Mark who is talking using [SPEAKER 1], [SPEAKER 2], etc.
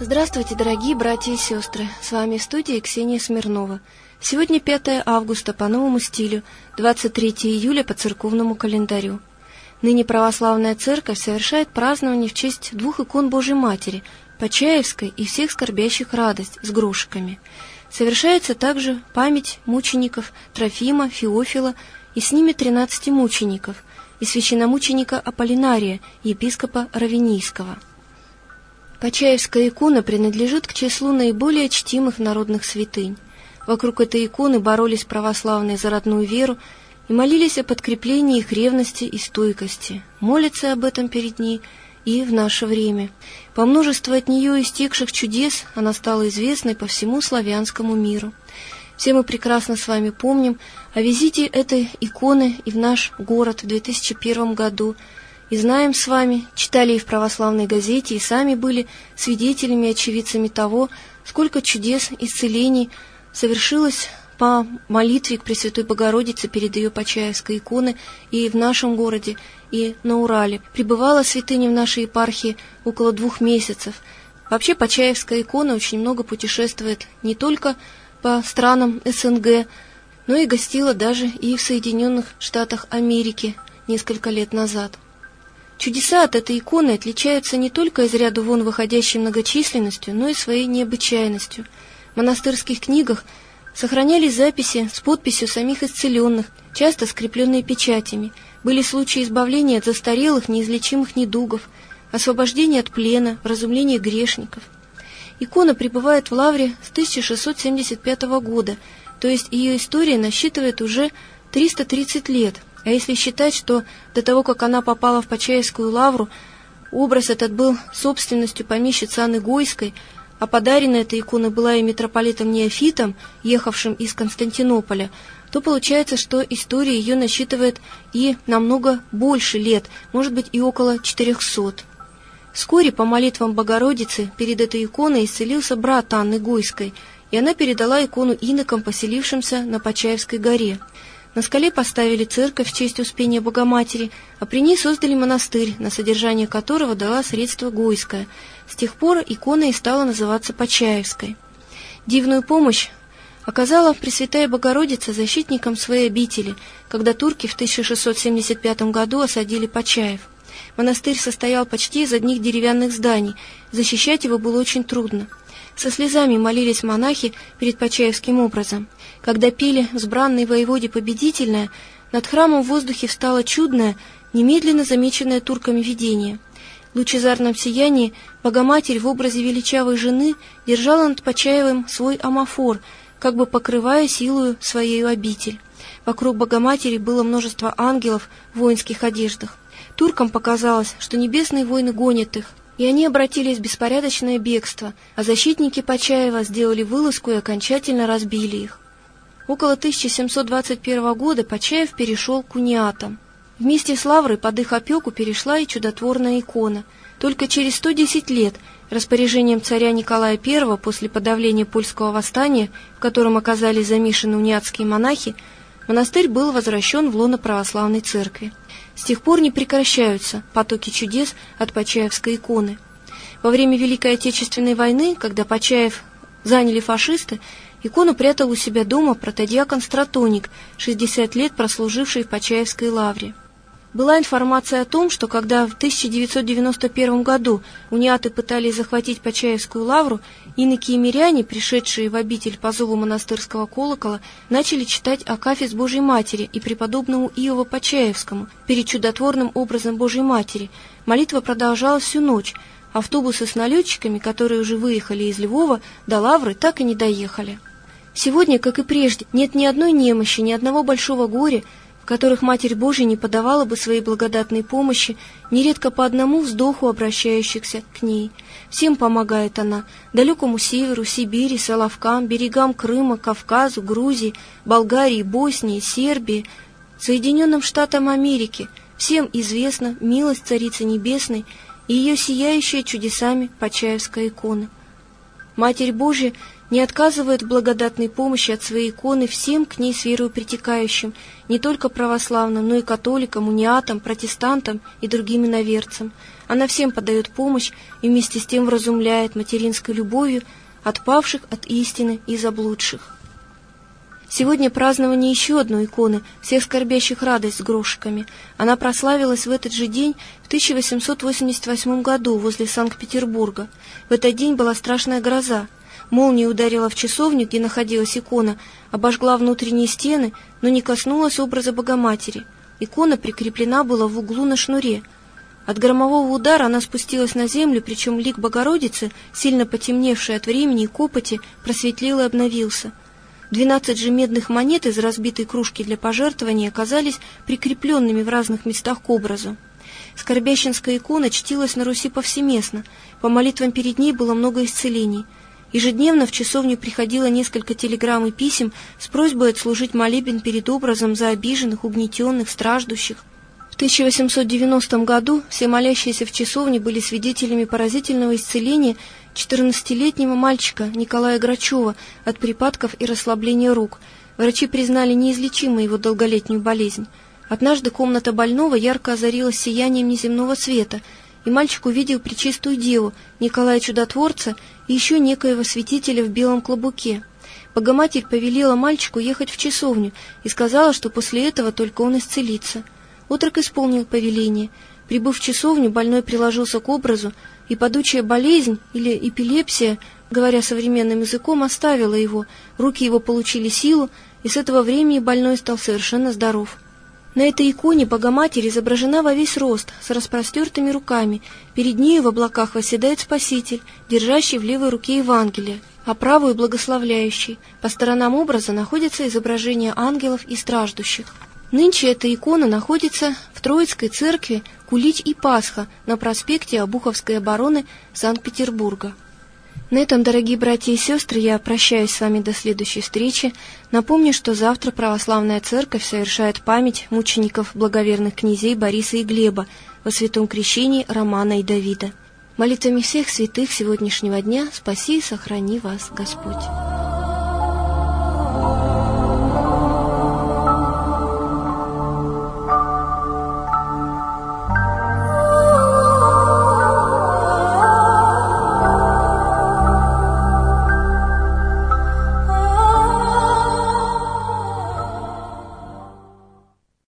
[SPEAKER 1] Здравствуйте, дорогие братья и сестры! С вами в студии Ксения Смирнова. Сегодня 5 августа по новому стилю, 23 июля по церковному календарю. Ныне православная церковь совершает празднование в честь двух икон Божьей Матери, Почаевской и всех скорбящих радость с грошиками. Совершается также память мучеников Трофима, Феофила и с ними 13 мучеников и священномученика Аполлинария, епископа Равенийского. Почаевская икона принадлежит к числу наиболее чтимых народных святынь. Вокруг этой иконы боролись православные за родную веру и молились о подкреплении их ревности и стойкости. Молятся об этом перед ней и в наше время. По множеству от нее истекших чудес она стала известной по всему славянскому миру. Все мы прекрасно с вами помним о визите этой иконы и в наш город в 2001 году, и знаем с вами, читали и в православной газете, и сами были свидетелями, очевидцами того, сколько чудес, исцелений совершилось по молитве к Пресвятой Богородице перед ее Почаевской иконой и в нашем городе, и на Урале. Пребывала святыня в нашей епархии около 2 месяцев. Вообще Почаевская икона очень много путешествует не только по странам СНГ, но и гостила даже и в Соединенных Штатах Америки несколько лет назад. Чудеса от этой иконы отличаются не только из ряда вон выходящей многочисленностью, но и своей необычайностью. В монастырских книгах сохранялись записи с подписью самих исцеленных, часто скрепленные печатями. Были случаи избавления от застарелых, неизлечимых недугов, освобождения от плена, вразумления грешников. Икона пребывает в Лавре с 1675 года, то есть ее история насчитывает уже 330 лет. А если считать, что до того, как она попала в Почаевскую лавру, образ этот был собственностью помещицы Анны Гойской, а подарена эта икона была и митрополитом Неофитом, ехавшим из Константинополя, то получается, что история ее насчитывает и намного больше лет, может быть и около 400. Вскоре по молитвам Богородицы перед этой иконой исцелился брат Анны Гойской, и она передала икону инокам, поселившимся на Почаевской горе. На скале поставили церковь в честь Успения Богоматери, а при ней создали монастырь, на содержание которого дала средства Гойская. С тех пор икона и стала называться Почаевской. Дивную помощь оказала Пресвятая Богородица защитникам своей обители, когда турки в 1675 году осадили Почаев. Монастырь состоял почти из одних деревянных зданий, защищать его было очень трудно. Со слезами молились монахи перед Почаевским образом. Когда пели «Взбранной воеводе победительная», над храмом в воздухе встало чудное, немедленно замеченное турками видение. В лучезарном сиянии Богоматерь в образе величавой жены держала над Почаевым свой амафор, как бы покрывая силою своею обитель. Вокруг Богоматери было множество ангелов в воинских одеждах. Туркам показалось, что небесные воины гонят их, и они обратились в беспорядочное бегство, а защитники Почаева сделали вылазку и окончательно разбили их. Около 1721 года Почаев перешел к униатам. Вместе с лаврой под их опеку перешла и чудотворная икона. Только через 110 лет распоряжением царя Николая I после подавления польского восстания, в котором оказались замешаны униатские монахи, монастырь был возвращен в лоно православной церкви. С тех пор не прекращаются потоки чудес от Почаевской иконы. Во время Великой Отечественной войны, когда Почаев заняли фашисты, икону прятал у себя дома протодиакон Стратоник, 60 лет прослуживший в Почаевской лавре. Была информация о том, что когда в 1991 году униаты пытались захватить Почаевскую лавру, иноки и миряне, пришедшие в обитель по зову монастырского колокола, начали читать акафист Божьей Матери и преподобному Иову Почаевскому перед чудотворным образом Божьей Матери. Молитва продолжалась всю ночь. Автобусы с налетчиками, которые уже выехали из Львова, до лавры так и не доехали. Сегодня, как и прежде, нет ни одной немощи, ни одного большого горя, в которых Матерь Божия не подавала бы своей благодатной помощи, нередко по одному вздоху обращающихся к ней. Всем помогает она: далекому северу, Сибири, Соловкам, берегам Крыма, Кавказу, Грузии, Болгарии, Боснии, Сербии, Соединенным Штатам Америки. Всем известна милость Царицы Небесной и ее сияющая чудесами Почаевская икона. Матерь Божия не отказывает в благодатной помощи от своей иконы всем к ней с верою притекающим, не только православным, но и католикам, униатам, протестантам и другим иноверцам. Она всем подает помощь и вместе с тем вразумляет материнской любовью отпавших от истины и заблудших. Сегодня празднование еще одной иконы, всех скорбящих радость с грошиками. Она прославилась в этот же день в 1888 году возле Санкт-Петербурга. В этот день была страшная гроза. Молния ударила в часовню, где находилась икона, обожгла внутренние стены, но не коснулась образа Богоматери. Икона прикреплена была в углу на шнуре. От громового удара она спустилась на землю, причем лик Богородицы, сильно потемневший от времени и копоти, просветлел и обновился. 12 же медных монет из разбитой кружки для пожертвований оказались прикрепленными в разных местах к образу. Скорбященская икона чтилась на Руси повсеместно, по молитвам перед ней было много исцелений. Ежедневно в часовню приходило несколько телеграмм и писем с просьбой отслужить молебен перед образом за обиженных, угнетенных, страждущих. В 1890 году все молящиеся в часовне были свидетелями поразительного исцеления 14-летнего мальчика Николая Грачева от припадков и расслабления рук. Врачи признали неизлечимой его долголетнюю болезнь. Однажды комната больного ярко озарилась сиянием неземного света, и мальчик увидел Пречистую Деву, Николая Чудотворца и еще некоего святителя в белом клобуке. Богоматерь повелела мальчику ехать в часовню и сказала, что после этого только он исцелится. Отрок исполнил повеление. Прибыв в часовню, больной приложился к образу, и падучая болезнь, или эпилепсия, говоря современным языком, оставила его, руки его получили силу, и с этого времени больной стал совершенно здоров. На этой иконе Богоматерь изображена во весь рост, с распростертыми руками. Перед нею в облаках восседает Спаситель, держащий в левой руке Евангелие, а правую благословляющий. По сторонам образа находятся изображения ангелов и страждущих. Нынче эта икона находится в Троицкой церкви Кулич и Пасха на проспекте Обуховской обороны Санкт-Петербурга. На этом, дорогие братья и сестры, я прощаюсь с вами до следующей встречи. Напомню, что завтра Православная Церковь совершает память мучеников благоверных князей Бориса и Глеба во святом крещении Романа и Давида. Молитвами всех святых сегодняшнего дня спаси и сохрани вас Господь.